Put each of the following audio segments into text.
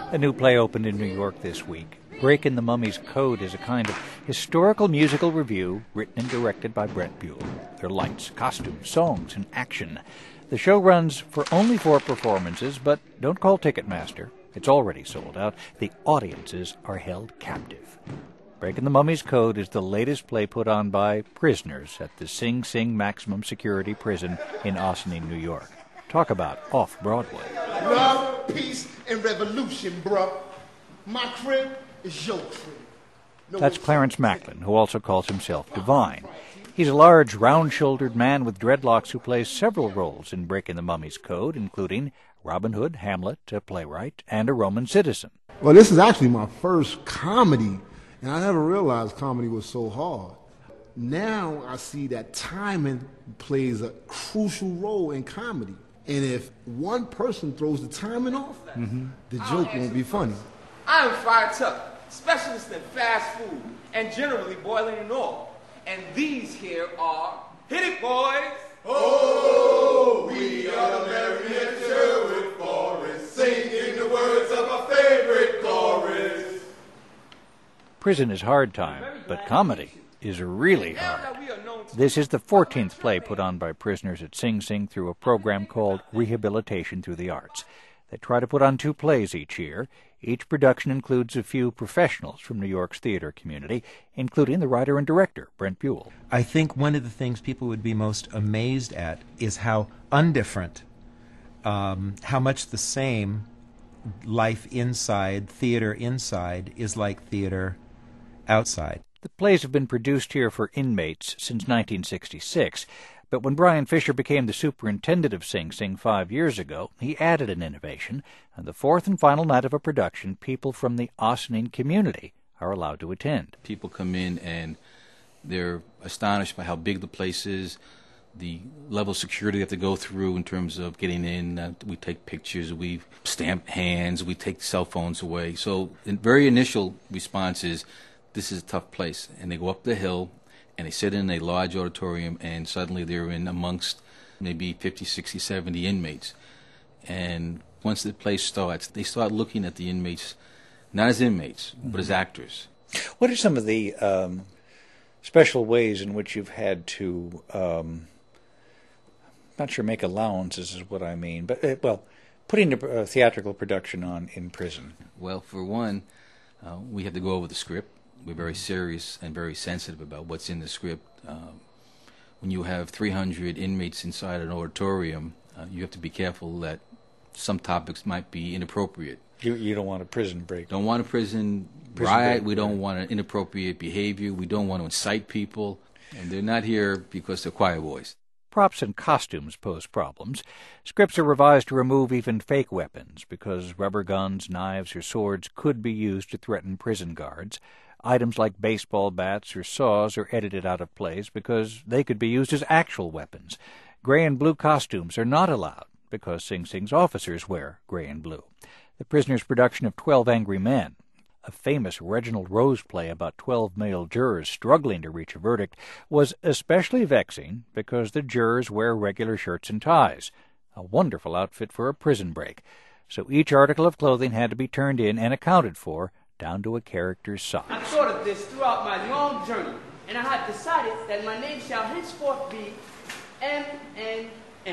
A new play opened in New York this week. Breaking the Mummy's Code is a kind of historical musical review written and directed by Brent Buell. There are lights, costumes, songs, and action. The show runs for only 4 performances, but don't call Ticketmaster. It's already sold out. The audiences are held captive. Breaking the Mummy's Code is the latest play put on by prisoners at the Sing Sing Maximum Security Prison in Ossining, New York. Talk about off-Broadway. Love, peace, and revolution, bruh. My crib is your crib. That's Clarence Macklin, who also calls himself Divine. He's a large, round-shouldered man with dreadlocks who plays several roles in Breaking the Mummy's Code, including Robin Hood, Hamlet, a playwright, and a Roman citizen. Well, this is actually my first comedy, and I never realized comedy was so hard. Now I see that timing plays a crucial role in comedy. And if one person throws the timing off, the joke won't be funny. I'm Fire Tucker, specialist in fast food and generally boiling and all. And these here are Hit It Boys. Oh, we are the Merry and Sherwood Forest, singing the words of our favorite chorus. Prison is hard time, but comedy is really hard. This is the 14th play put on by prisoners at Sing Sing through a program called Rehabilitation Through the Arts. They try to put on 2 plays each year. Each production includes a few professionals from New York's theater community, including the writer and director, Brent Buell. I think one of the things people would be most amazed at is how undifferent, how much the same life inside, theater inside, is like theater outside. The plays have been produced here for inmates since 1966, but when Brian Fisher became the superintendent of Sing Sing 5 years ago, he added an innovation. On the 4th and final night of a production, people from the Ossining community are allowed to attend. People come in and they're astonished by how big the place is, the level of security they have to go through in terms of getting in. We take pictures, we stamp hands, we take cell phones away. So the very initial response is, this is a tough place. And they go up the hill and they sit in a large auditorium and suddenly they're in amongst maybe 50, 60, 70 inmates. And once the play starts, they start looking at the inmates, not as inmates, but as actors. What are some of the special ways in which you've had to, not sure make allowances is what I mean, but, putting a theatrical production on in prison? Well, for one, we have to go over the script. We're very serious and very sensitive about what's in the script. When you have 300 inmates inside an auditorium, you have to be careful that some topics might be inappropriate. You don't want a prison break. Don't want a prison riot. We don't want an inappropriate behavior. We don't want to incite people. And they're not here because they're choir boys. Props and costumes pose problems. Scripts are revised to remove even fake weapons because rubber guns, knives, or swords could be used to threaten prison guards. Items like baseball bats or saws are edited out of plays because they could be used as actual weapons. Gray and blue costumes are not allowed because Sing Sing's officers wear gray and blue. The prisoners' production of 12 Angry Men, a famous Reginald Rose play about 12 male jurors struggling to reach a verdict, was especially vexing because the jurors wear regular shirts and ties, a wonderful outfit for a prison break. So each article of clothing had to be turned in and accounted for, down to a character's size. I thought of this throughout my long journey, and I had decided that my name shall henceforth be M.N.N.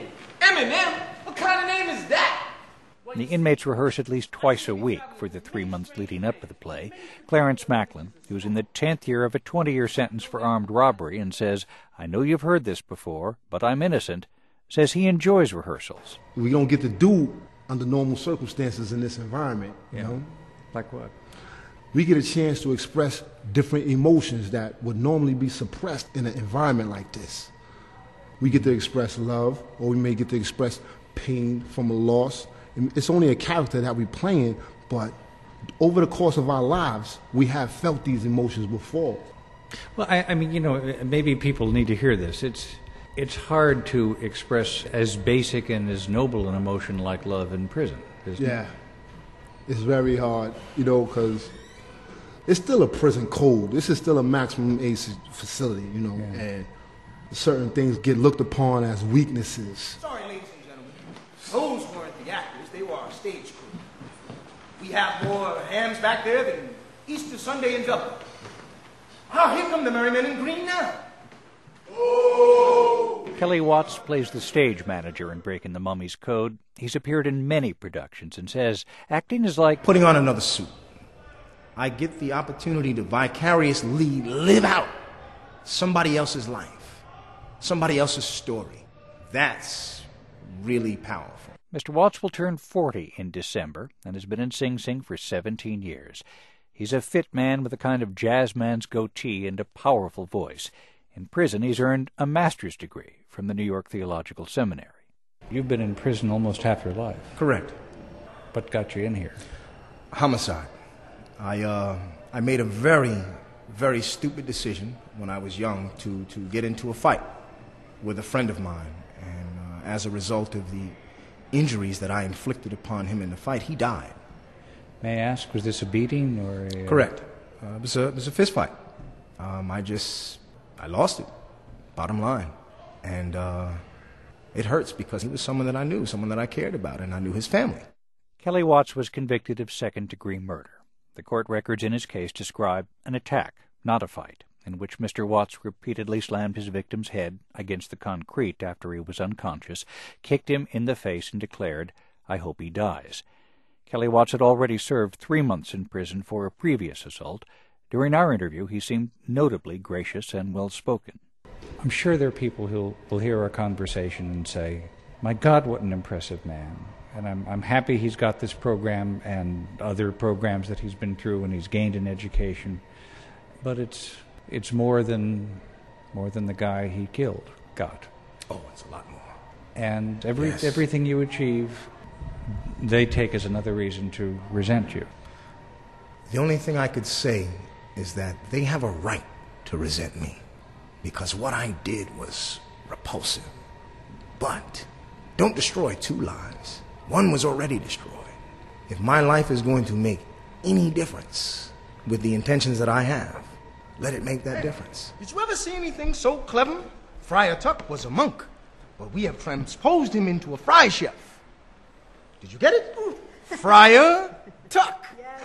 M&M? What kind of name is that? The inmates rehearse at least twice a week for the 3 months leading up to the play. Clarence Macklin, who's in the 10th year of a 20-year sentence for armed robbery and says, I know you've heard this before, but I'm innocent, says he enjoys rehearsals. We don't get to do under normal circumstances in this environment, you know? Like what? We get a chance to express different emotions that would normally be suppressed in an environment like this. We get to express love, or we may get to express pain from a loss. It's only a character that we're playing, but over the course of our lives, we have felt these emotions before. Well, I mean, maybe people need to hear this. It's hard to express as basic and as noble an emotion like love in prison, isn't it? It's very hard, because it's still a prison code. This is still a maximum age facility, and certain things get looked upon as weaknesses. Sorry, ladies and gentlemen. Those weren't the actors. They were our stage crew. We have more hams back there than Easter Sunday in Dublin. Ah, here come the merry men in green now. Kelly Watts plays the stage manager in Breaking the Mummy's Code. He's appeared in many productions and says acting is like putting on another suit. I get the opportunity to vicariously live out somebody else's life, somebody else's story. That's really powerful. Mr. Watts will turn 40 in December and has been in Sing Sing for 17 years. He's a fit man with a kind of jazz man's goatee and a powerful voice. In prison, he's earned a master's degree from the New York Theological Seminary. You've been in prison almost half your life. Correct. What got you in here? Homicide. I made a very, very stupid decision when I was young to get into a fight with a friend of mine. And as a result of the injuries that I inflicted upon him in the fight, he died. May I ask, was this a beating or a... Correct. It was a fist fight. I lost it, bottom line. And it hurts because he was someone that I knew, someone that I cared about, and I knew his family. Kelly Watts was convicted of second-degree murder. The court records in his case describe an attack, not a fight, in which Mr. Watts repeatedly slammed his victim's head against the concrete after he was unconscious, kicked him in the face, and declared, "I hope he dies." Kelly Watts had already served 3 months in prison for a previous assault. During our interview, he seemed notably gracious and well-spoken. I'm sure there are people who will hear our conversation and say, "My God, what an impressive man." And I'm happy he's got this program and other programs that he's been through and he's gained in education. But it's more than the guy he killed got. Oh, it's a lot more. And everything you achieve, they take as another reason to resent you. The only thing I could say is that they have a right to resent me because what I did was repulsive. But don't destroy 2 lives. One was already destroyed. If my life is going to make any difference with the intentions that I have, let it make that difference. Did you ever see anything so clever? Friar Tuck was a monk, but we have transposed him into a fry chef. Did you get it? Friar Tuck.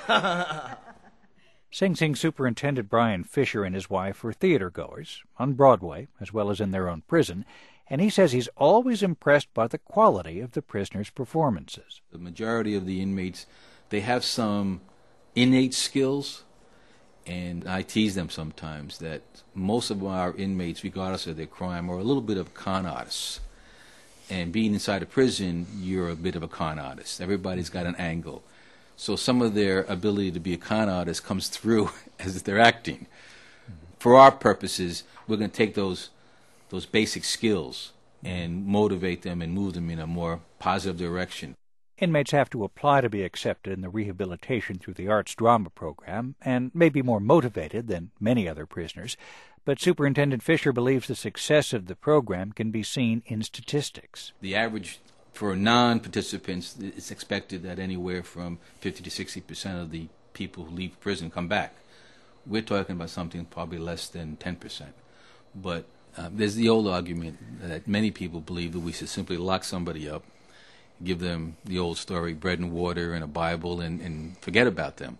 Sing Sing Superintendent Brian Fisher and his wife were theater-goers on Broadway as well as in their own prison, and he says he's always impressed by the quality of the prisoners' performances. The majority of the inmates, they have some innate skills, and I tease them sometimes that most of our inmates, regardless of their crime, are a little bit of con artists. And being inside a prison, you're a bit of a con artist. Everybody's got an angle. So some of their ability to be a con artist comes through as they're acting. For our purposes, we're going to take those basic skills and motivate them and move them in a more positive direction. Inmates have to apply to be accepted in the rehabilitation through the arts drama program and may be more motivated than many other prisoners, but Superintendent Fisher believes the success of the program can be seen in statistics. The average for non-participants, it's expected that anywhere from 50 to 60% of the people who leave prison come back. We're talking about something probably less than 10%. But there's the old argument that many people believe that we should simply lock somebody up, give them the old story, bread and water and a Bible, and forget about them.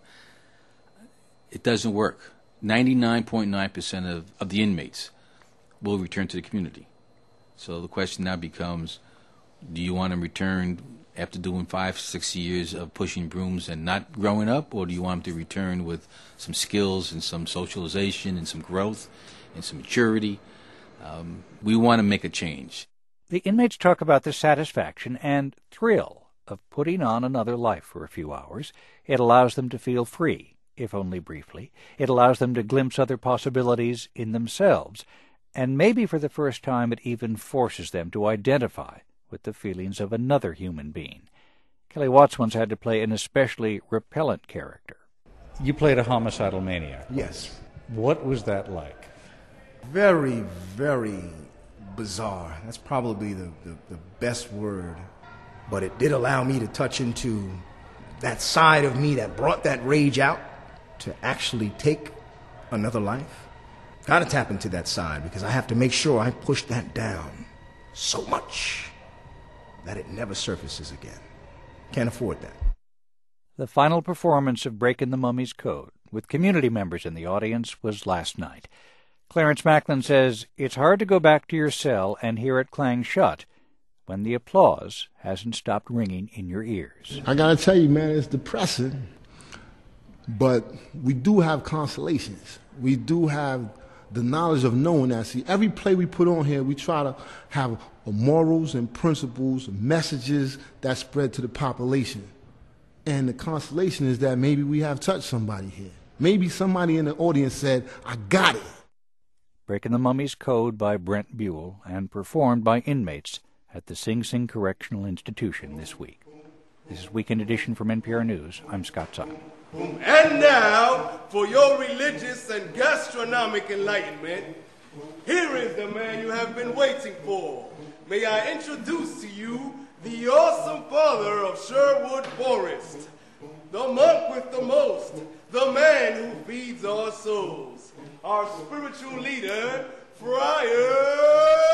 It doesn't work. 99.9% of the inmates will return to the community. So the question now becomes, do you want them returned after doing 5-6 years of pushing brooms and not growing up, or do you want them to return with some skills and some socialization and some growth and some maturity? We want to make a change. The inmates talk about the satisfaction and thrill of putting on another life for a few hours. It allows them to feel free, if only briefly. It allows them to glimpse other possibilities in themselves. And maybe for the first time it even forces them to identify with the feelings of another human being. Kelly Watts once had to play an especially repellent character. You played a homicidal maniac. Yes. What was that like? Very, very bizarre. That's probably the best word. But it did allow me to touch into that side of me that brought that rage out to actually take another life. Got to tap into that side because I have to make sure I push that down so much that it never surfaces again. Can't afford that. The final performance of Breaking the Mummy's Code, with community members in the audience, was last night. Clarence Macklin says it's hard to go back to your cell and hear it clang shut when the applause hasn't stopped ringing in your ears. I gotta tell you, man, it's depressing, but we do have consolations. We do have the knowledge of knowing that. See, every play we put on here, we try to have morals and principles, messages that spread to the population. And the consolation is that maybe we have touched somebody here. Maybe somebody in the audience said, I got it. Breaking the Mummy's Code by Brent Buell and performed by inmates at the Sing Sing Correctional Institution this week. This is Weekend Edition from NPR News. I'm Scott Sutton. And now, for your religious and gastronomic enlightenment, here is the man you have been waiting for. May I introduce to you the awesome father of Sherwood Forest, the monk with the most, the man who feeds our souls, our spiritual leader, Friar